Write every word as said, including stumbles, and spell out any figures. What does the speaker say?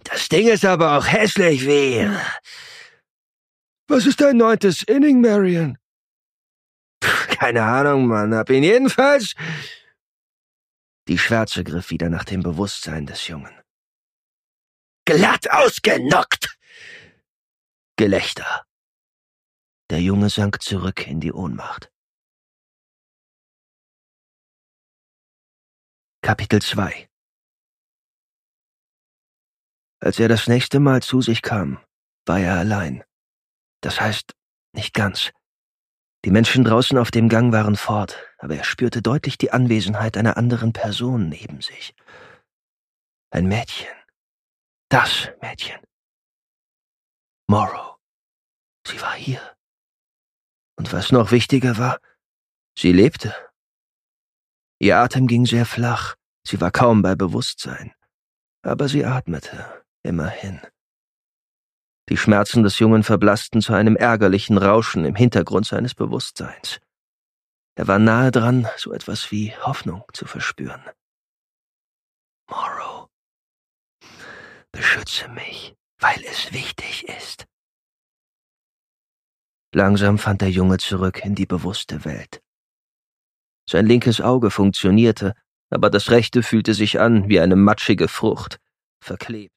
Das Ding ist aber auch hässlich wie... Was ist dein neuntes Inning, Marion? Keine Ahnung, Mann. Hab ihn jedenfalls... Die Schwärze griff wieder nach dem Bewusstsein des Jungen. Glatt ausgenockt! Gelächter. Der Junge sank zurück in die Ohnmacht. Kapitel zwei. Als er das nächste Mal zu sich kam, war er allein. Das heißt, nicht ganz. Die Menschen draußen auf dem Gang waren fort, aber er spürte deutlich die Anwesenheit einer anderen Person neben sich. Ein Mädchen. Das Mädchen. Morrow. Sie war hier. Und was noch wichtiger war, sie lebte. Ihr Atem ging sehr flach, sie war kaum bei Bewusstsein. Aber sie atmete, immerhin. Die Schmerzen des Jungen verblassten zu einem ärgerlichen Rauschen im Hintergrund seines Bewusstseins. Er war nahe dran, so etwas wie Hoffnung zu verspüren. Morrow, beschütze mich, weil es wichtig ist. Langsam fand der Junge zurück in die bewusste Welt. Sein linkes Auge funktionierte, aber das rechte fühlte sich an wie eine matschige Frucht, verklebt.